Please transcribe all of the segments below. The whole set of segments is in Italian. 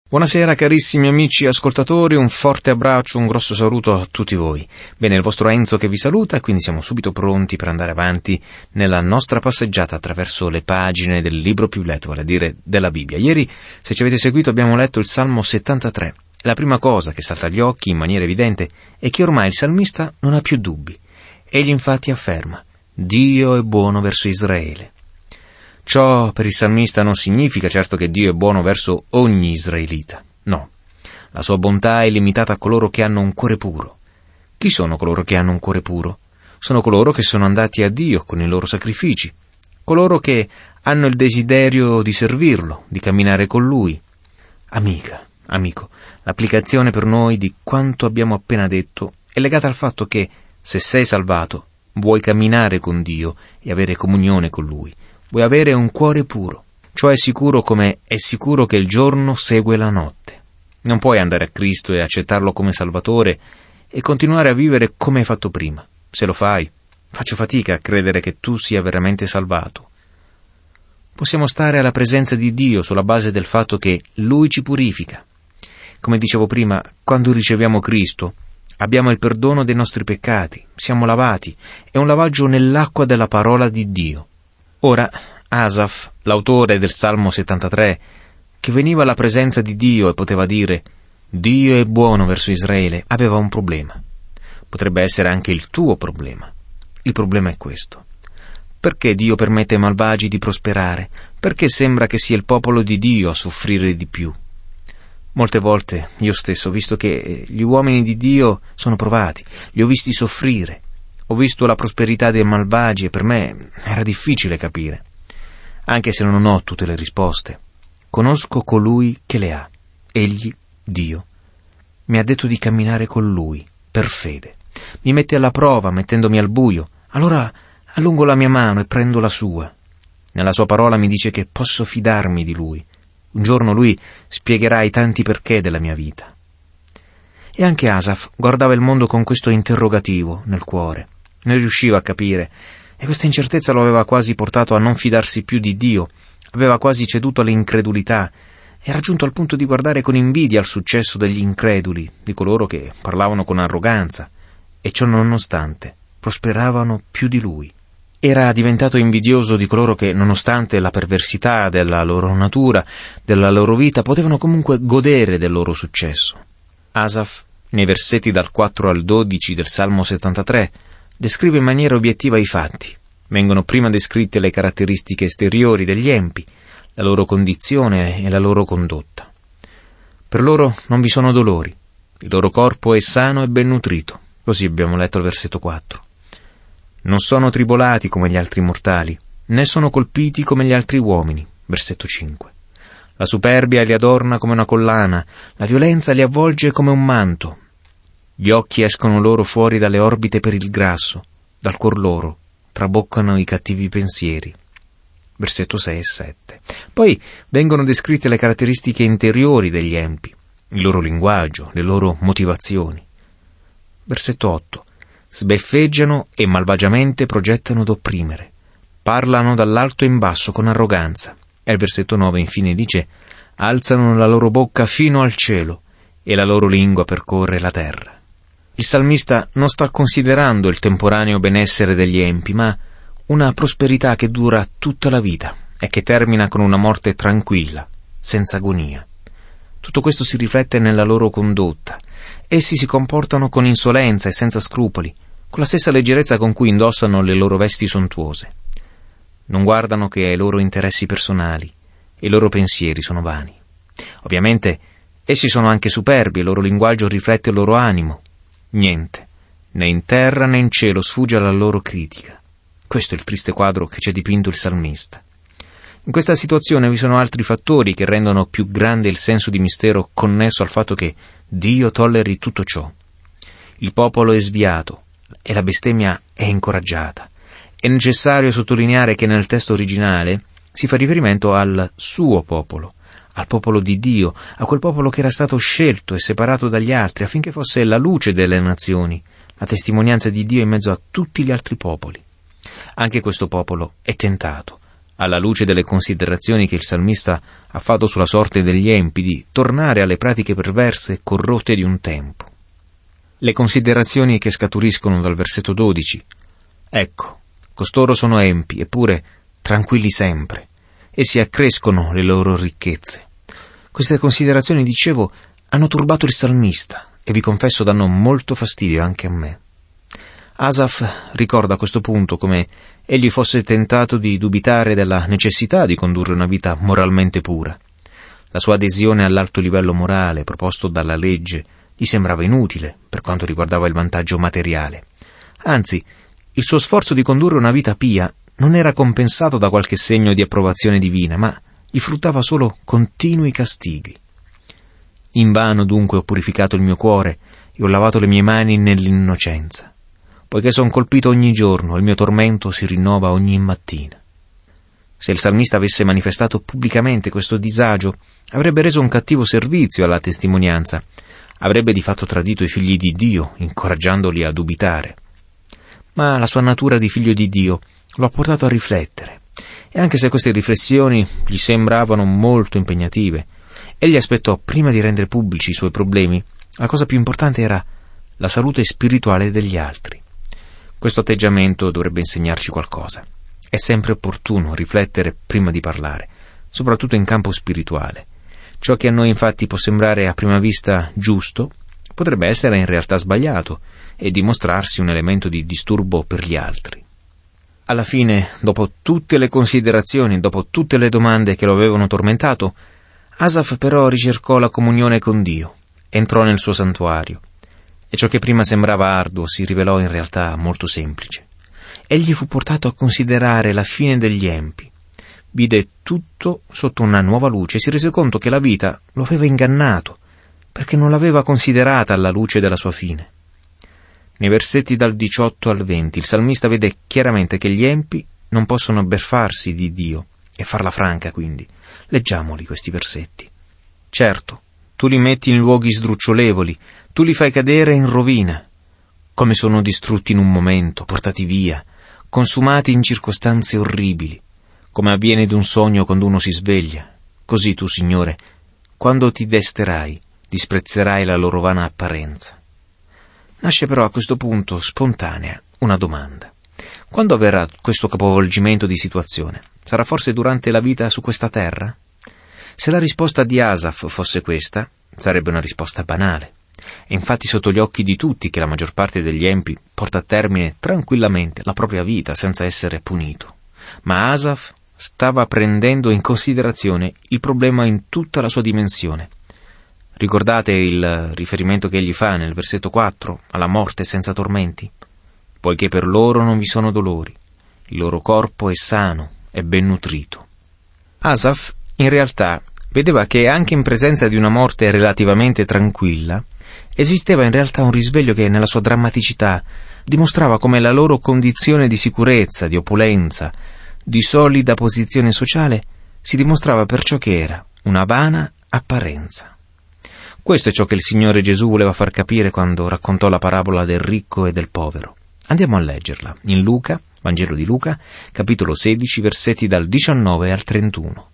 Buonasera carissimi amici ascoltatori, un forte abbraccio, un grosso saluto a tutti voi. Bene, il vostro Enzo che vi saluta, quindi siamo subito pronti per andare avanti nella nostra passeggiata attraverso le pagine del libro più letto, vale a dire della Bibbia. Ieri, se ci avete seguito, abbiamo letto il Salmo 73. La prima cosa che salta agli occhi in maniera evidente è che ormai il salmista non ha più dubbi. Egli infatti afferma: Dio è buono verso Israele. Ciò per il salmista non significa certo che Dio è buono verso ogni israelita. No, la sua bontà è limitata a coloro che hanno un cuore puro. Chi sono coloro che hanno un cuore puro? Sono coloro che sono andati a Dio con i loro sacrifici, coloro che hanno il desiderio di servirlo, di camminare con Lui. Amico, l'applicazione per noi di quanto abbiamo appena detto è legata al fatto che, se sei salvato, vuoi camminare con Dio e avere comunione con Lui. Vuoi avere un cuore puro. Ciò è sicuro come è sicuro che il giorno segue la notte. Non puoi andare a Cristo e accettarlo come Salvatore e continuare a vivere come hai fatto prima. Se lo fai, faccio fatica a credere che tu sia veramente salvato. Possiamo stare alla presenza di Dio sulla base del fatto che Lui ci purifica. Come dicevo prima, quando riceviamo Cristo, abbiamo il perdono dei nostri peccati, siamo lavati, è un lavaggio nell'acqua della parola di Dio. Ora, Asaf, l'autore del Salmo 73, che veniva alla presenza di Dio e poteva dire «Dio è buono verso Israele», aveva un problema. Potrebbe essere anche il tuo problema. Il problema è questo. Perché Dio permette ai malvagi di prosperare? Perché sembra che sia il popolo di Dio a soffrire di più? Molte volte io stesso ho visto che gli uomini di Dio sono provati, li ho visti soffrire. Ho visto la prosperità dei malvagi e per me era difficile capire. Anche se non ho tutte le risposte, conosco colui che le ha. Egli, Dio, mi ha detto di camminare con Lui, per fede. Mi mette alla prova mettendomi al buio. Allora allungo la mia mano e prendo la sua. Nella sua parola mi dice che posso fidarmi di Lui. Un giorno Lui spiegherà i tanti perché della mia vita. E anche Asaf guardava il mondo con questo interrogativo nel cuore. Non riusciva a capire, e questa incertezza lo aveva quasi portato a non fidarsi più di Dio, aveva quasi ceduto all'incredulità, era giunto al punto di guardare con invidia al successo degli increduli, di coloro che parlavano con arroganza, e ciò nonostante prosperavano più di lui. Era diventato invidioso di coloro che, nonostante la perversità della loro natura, della loro vita, potevano comunque godere del loro successo. Asaf, nei versetti dal 4 al 12 del Salmo 73, descrive in maniera obiettiva i fatti. Vengono prima descritte le caratteristiche esteriori degli empi, la loro condizione e la loro condotta. Per loro non vi sono dolori, il loro corpo è sano e ben nutrito, così abbiamo letto il versetto 4. Non sono tribolati come gli altri mortali, né sono colpiti come gli altri uomini, versetto 5. La superbia li adorna come una collana, la violenza li avvolge come un manto. Gli occhi escono loro fuori dalle orbite per il grasso, dal cuor loro traboccano i cattivi pensieri. Versetto 6 e 7. Poi vengono descritte le caratteristiche interiori degli empi, il loro linguaggio, le loro motivazioni. Versetto 8. Sbeffeggiano e malvagiamente progettano d'opprimere. Parlano dall'alto in basso con arroganza. E il versetto 9 infine dice: alzano la loro bocca fino al cielo e la loro lingua percorre la terra. Il salmista non sta considerando il temporaneo benessere degli empi, ma una prosperità che dura tutta la vita e che termina con una morte tranquilla, senza agonia. Tutto questo si riflette nella loro condotta. Essi si comportano con insolenza e senza scrupoli, con la stessa leggerezza con cui indossano le loro vesti sontuose. Non guardano che ai loro interessi personali, e i loro pensieri sono vani. Ovviamente, essi sono anche superbi, il loro linguaggio riflette il loro animo. Niente, né in terra né in cielo sfugge alla loro critica. Questo è il triste quadro che ci ha dipinto il salmista. In questa situazione vi sono altri fattori che rendono più grande il senso di mistero connesso al fatto che Dio tolleri tutto ciò. Il popolo è sviato e la bestemmia è incoraggiata. È necessario sottolineare che nel testo originale si fa riferimento al suo popolo, al popolo di Dio, a quel popolo che era stato scelto e separato dagli altri affinché fosse la luce delle nazioni, la testimonianza di Dio in mezzo a tutti gli altri popoli. Anche questo popolo è tentato, alla luce delle considerazioni che il salmista ha fatto sulla sorte degli empi, di tornare alle pratiche perverse e corrotte di un tempo. Le considerazioni che scaturiscono dal versetto 12. Ecco, costoro sono empi, eppure tranquilli sempre, e si accrescono le loro ricchezze. Queste considerazioni, dicevo, hanno turbato il salmista, e vi confesso danno molto fastidio anche a me. Asaf ricorda a questo punto come egli fosse tentato di dubitare della necessità di condurre una vita moralmente pura. La sua adesione all'alto livello morale proposto dalla legge gli sembrava inutile per quanto riguardava il vantaggio materiale. Anzi, il suo sforzo di condurre una vita pia non era compensato da qualche segno di approvazione divina, ma gli fruttava solo continui castighi. Invano dunque ho purificato il mio cuore e ho lavato le mie mani nell'innocenza. Poiché son colpito ogni giorno, il mio tormento si rinnova ogni mattina. Se il salmista avesse manifestato pubblicamente questo disagio, avrebbe reso un cattivo servizio alla testimonianza, avrebbe di fatto tradito i figli di Dio, incoraggiandoli a dubitare. Ma la sua natura di figlio di Dio lo ha portato a riflettere, e anche se queste riflessioni gli sembravano molto impegnative, egli aspettò, prima di rendere pubblici i suoi problemi, la cosa più importante era la salute spirituale degli altri. Questo atteggiamento dovrebbe insegnarci qualcosa. È sempre opportuno riflettere prima di parlare, soprattutto in campo spirituale. Ciò che a noi infatti può sembrare a prima vista giusto, potrebbe essere in realtà sbagliato e dimostrarsi un elemento di disturbo per gli altri. Alla fine, dopo tutte le considerazioni, dopo tutte le domande che lo avevano tormentato, Asaf però ricercò la comunione con Dio, entrò nel suo santuario, e ciò che prima sembrava arduo si rivelò in realtà molto semplice. Egli fu portato a considerare la fine degli empi, vide tutto sotto una nuova luce e si rese conto che la vita lo aveva ingannato, perché non l'aveva considerata alla luce della sua fine. Nei versetti dal 18 al 20 il salmista vede chiaramente che gli empi non possono beffarsi di Dio, e farla franca quindi. Leggiamoli questi versetti. Certo, tu li metti in luoghi sdrucciolevoli, tu li fai cadere in rovina. Come sono distrutti in un momento, portati via, consumati in circostanze orribili, come avviene d'un sogno quando uno si sveglia. Così tu, Signore, quando ti desterai, disprezzerai la loro vana apparenza. Nasce però a questo punto spontanea una domanda. Quando avverrà questo capovolgimento di situazione? Sarà forse durante la vita su questa terra? Se la risposta di Asaf fosse questa, sarebbe una risposta banale. È infatti sotto gli occhi di tutti che la maggior parte degli empi porta a termine tranquillamente la propria vita senza essere punito. Ma Asaf stava prendendo in considerazione il problema in tutta la sua dimensione. Ricordate il riferimento che egli fa nel versetto 4 alla morte senza tormenti? Poiché per loro non vi sono dolori, il loro corpo è sano e ben nutrito. Asaf in realtà vedeva che anche in presenza di una morte relativamente tranquilla esisteva in realtà un risveglio che nella sua drammaticità dimostrava come la loro condizione di sicurezza, di opulenza, di solida posizione sociale si dimostrava per ciò che era, una vana apparenza. Questo è ciò che il Signore Gesù voleva far capire quando raccontò la parabola del ricco e del povero. Andiamo a leggerla in Luca, Vangelo di Luca, capitolo 16, versetti dal 19 al 31.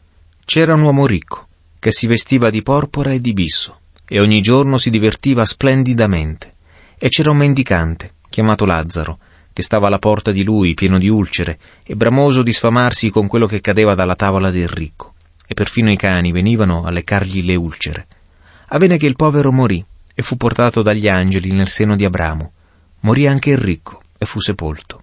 C'era un uomo ricco che si vestiva di porpora e di bisso e ogni giorno si divertiva splendidamente. E c'era un mendicante chiamato Lazzaro che stava alla porta di lui pieno di ulcere e bramoso di sfamarsi con quello che cadeva dalla tavola del ricco, e perfino i cani venivano a leccargli le ulcere. Avvenne che il povero morì e fu portato dagli angeli nel seno di Abramo. Morì anche il ricco e fu sepolto.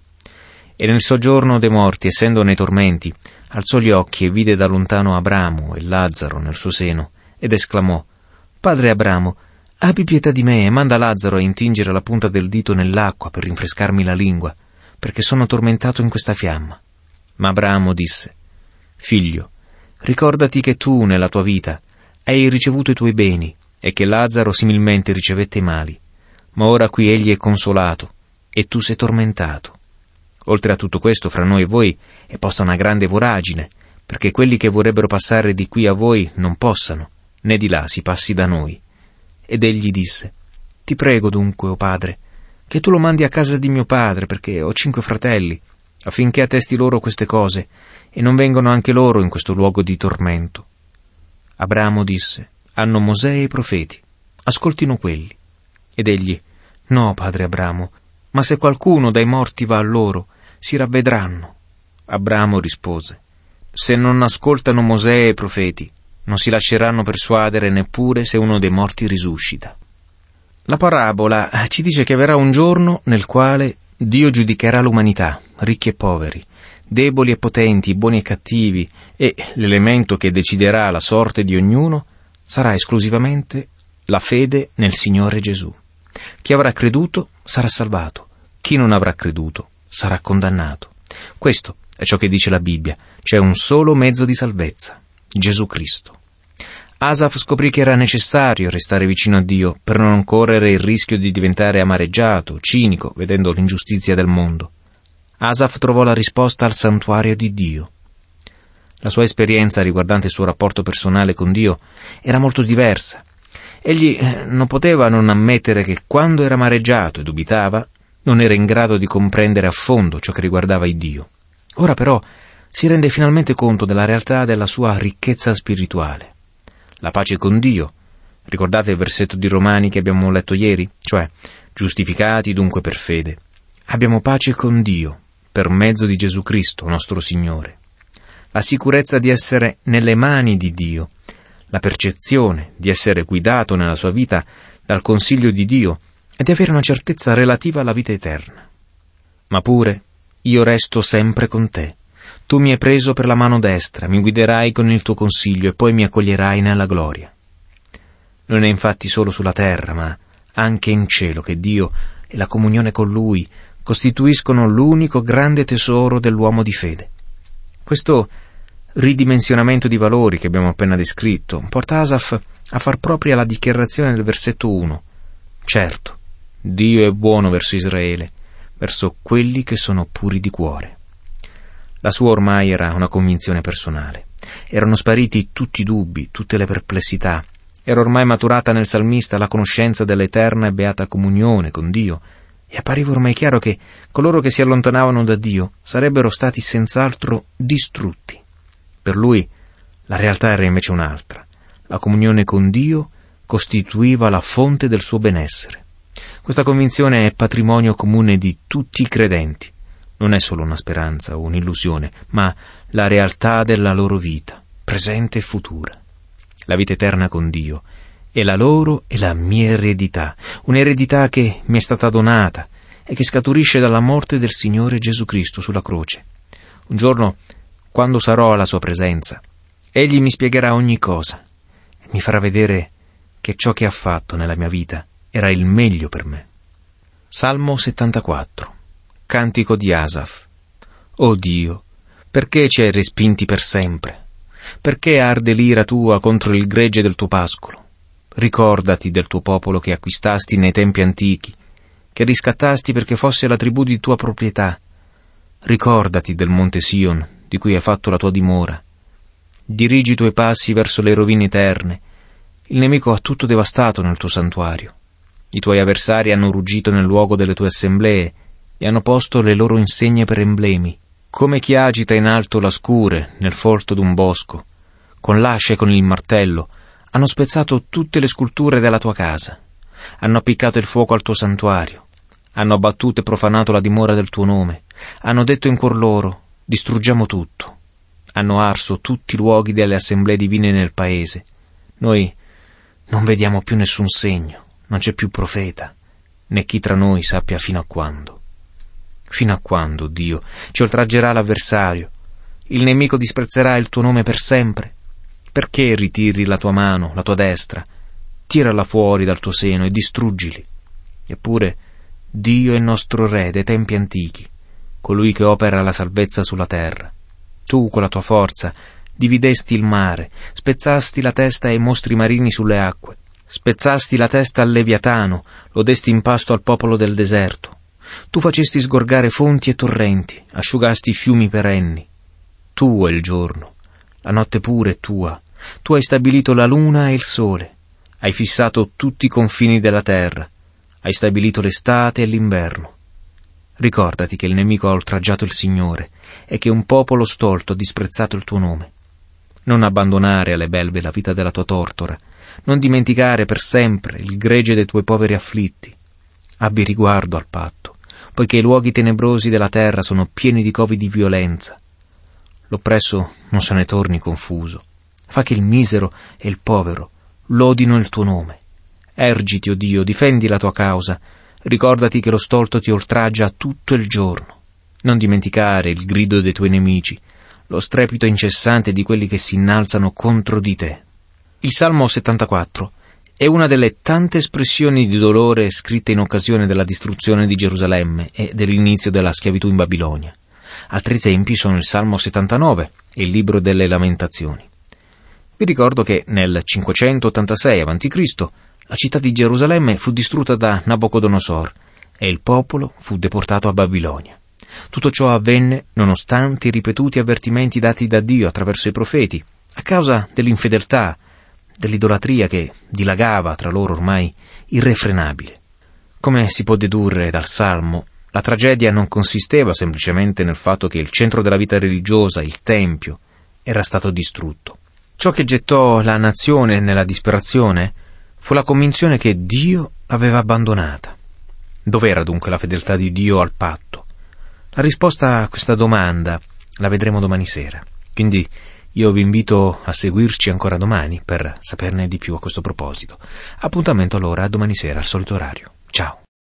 E nel soggiorno dei morti, essendo nei tormenti, alzò gli occhi e vide da lontano Abramo e Lazzaro nel suo seno, ed esclamò: «Padre Abramo, abbi pietà di me e manda Lazzaro a intingere la punta del dito nell'acqua per rinfrescarmi la lingua, perché sono tormentato in questa fiamma». Ma Abramo disse: «Figlio, ricordati che tu, nella tua vita, hai ricevuto i tuoi beni, e che Lazzaro similmente ricevette i mali. Ma ora qui egli è consolato, e tu sei tormentato. Oltre a tutto questo, fra noi e voi è posta una grande voragine, perché quelli che vorrebbero passare di qui a voi non possano, né di là si passi da noi». Ed egli disse: «Ti prego dunque, o padre, che tu lo mandi a casa di mio padre, perché ho 5 fratelli, affinché attesti loro queste cose e non vengano anche loro in questo luogo di tormento. Abramo disse: hanno Mosè e i profeti, ascoltino quelli. Ed egli: no, padre Abramo, ma se qualcuno dai morti va a loro, si ravvedranno. Abramo rispose: se non ascoltano Mosè e i profeti, non si lasceranno persuadere neppure se uno dei morti risuscita. La parabola ci dice che verrà un giorno nel quale Dio giudicherà l'umanità, ricchi e poveri, deboli e potenti, buoni e cattivi, e l'elemento che deciderà la sorte di ognuno sarà esclusivamente la fede nel Signore Gesù. Chi avrà creduto sarà salvato, chi non avrà creduto sarà condannato. Questo è ciò che dice la Bibbia. C'è un solo mezzo di salvezza: Gesù Cristo. Asaf scoprì che era necessario restare vicino a Dio per non correre il rischio di diventare amareggiato, cinico, vedendo l'ingiustizia del mondo. Asaf trovò la risposta al santuario di Dio. La sua esperienza riguardante il suo rapporto personale con Dio era molto diversa. Egli non poteva non ammettere che quando era amareggiato e dubitava, non era in grado di comprendere a fondo ciò che riguardava il Dio. Ora però si rende finalmente conto della realtà della sua ricchezza spirituale. La pace con Dio. Ricordate il versetto di Romani che abbiamo letto ieri? Cioè, giustificati dunque per fede. Abbiamo pace con Dio per mezzo di Gesù Cristo, nostro Signore. La sicurezza di essere nelle mani di Dio, la percezione di essere guidato nella sua vita dal consiglio di Dio e di avere una certezza relativa alla vita eterna. Ma pure, io resto sempre con te. Tu mi hai preso per la mano destra, mi guiderai con il tuo consiglio e poi mi accoglierai nella gloria. Non è infatti solo sulla terra, ma anche in cielo che Dio e la comunione con Lui costituiscono l'unico grande tesoro dell'uomo di fede. Questo ridimensionamento di valori che abbiamo appena descritto porta Asaf a far propria la dichiarazione del versetto 1. Certo, Dio è buono verso Israele, verso quelli che sono puri di cuore. La sua ormai era una convinzione personale. Erano spariti tutti i dubbi, tutte le perplessità. Era ormai maturata nel salmista la conoscenza dell'eterna e beata comunione con Dio, e appariva ormai chiaro che coloro che si allontanavano da Dio sarebbero stati senz'altro distrutti. Per lui la realtà era invece un'altra. La comunione con Dio costituiva la fonte del suo benessere. Questa convinzione è patrimonio comune di tutti i credenti. Non è solo una speranza o un'illusione, ma la realtà della loro vita, presente e futura. La vita eterna con Dio è la loro e la mia eredità, un'eredità che mi è stata donata e che scaturisce dalla morte del Signore Gesù Cristo sulla croce. Un giorno, quando sarò alla sua presenza, Egli mi spiegherà ogni cosa e mi farà vedere che ciò che ha fatto nella mia vita era il meglio per me. Salmo 74. Cantico di Asaf. O Dio, perché ci hai respinti per sempre? Perché arde l'ira tua contro il gregge del tuo pascolo? Ricordati del tuo popolo che acquistasti nei tempi antichi, che riscattasti perché fosse la tribù di tua proprietà. Ricordati del monte Sion, di cui hai fatto la tua dimora. Dirigi i tuoi passi verso le rovine eterne. Il nemico ha tutto devastato nel tuo santuario. I tuoi avversari hanno ruggito nel luogo delle tue assemblee e hanno posto le loro insegne per emblemi, come chi agita in alto la scure nel folto d'un bosco. Con l'ascia e con il martello hanno spezzato tutte le sculture della tua casa. Hanno appiccato il fuoco al tuo santuario. Hanno abbattuto e profanato la dimora del tuo nome. Hanno detto in cuor loro: distruggiamo tutto. Hanno arso tutti i luoghi delle assemblee divine nel paese. Noi non vediamo più nessun segno, non c'è più profeta, né chi tra noi sappia fino a quando. Fino a quando, Dio, ci oltraggerà l'avversario? Il nemico disprezzerà il tuo nome per sempre? Perché ritiri la tua mano, la tua destra? Tirala fuori dal tuo seno e distruggili. Eppure Dio è il nostro Re dei tempi antichi, colui che opera la salvezza sulla terra. Tu, con la tua forza, dividesti il mare, spezzasti la testa ai mostri marini sulle acque, spezzasti la testa al Leviatano, lo desti in pasto al popolo del deserto. Tu facesti sgorgare fonti e torrenti, asciugasti i fiumi perenni. Tuo è il giorno, la notte pure è tua. Tu hai stabilito la luna e il sole, hai fissato tutti i confini della terra, hai stabilito l'estate e l'inverno. Ricordati che il nemico ha oltraggiato il Signore e che un popolo stolto ha disprezzato il tuo nome. Non abbandonare alle belve la vita della tua tortora, non dimenticare per sempre il gregge dei tuoi poveri afflitti. Abbi riguardo al patto, poiché i luoghi tenebrosi della terra sono pieni di covi di violenza. L'oppresso non se ne torni confuso. Fa che il misero e il povero lodino il tuo nome. Ergiti, o Dio, difendi la tua causa. Ricordati che lo stolto ti oltraggia tutto il giorno. Non dimenticare il grido dei tuoi nemici, lo strepito incessante di quelli che si innalzano contro di te. Il Salmo 74 è una delle tante espressioni di dolore scritte in occasione della distruzione di Gerusalemme e dell'inizio della schiavitù in Babilonia. Altri esempi sono il Salmo 79 e il Libro delle Lamentazioni. Vi ricordo che nel 586 a.C. la città di Gerusalemme fu distrutta da Nabucodonosor e il popolo fu deportato a Babilonia. Tutto ciò avvenne nonostante i ripetuti avvertimenti dati da Dio attraverso i profeti, a causa dell'infedeltà, dell'idolatria che dilagava tra loro ormai irrefrenabile. Come si può dedurre dal Salmo, la tragedia non consisteva semplicemente nel fatto che il centro della vita religiosa, il Tempio, era stato distrutto. Ciò che gettò la nazione nella disperazione fu la convinzione che Dio l'aveva abbandonata. Dov'era dunque la fedeltà di Dio al patto? La risposta a questa domanda la vedremo domani sera. Quindi io vi invito a seguirci ancora domani per saperne di più a questo proposito. Appuntamento allora a domani sera al solito orario. Ciao.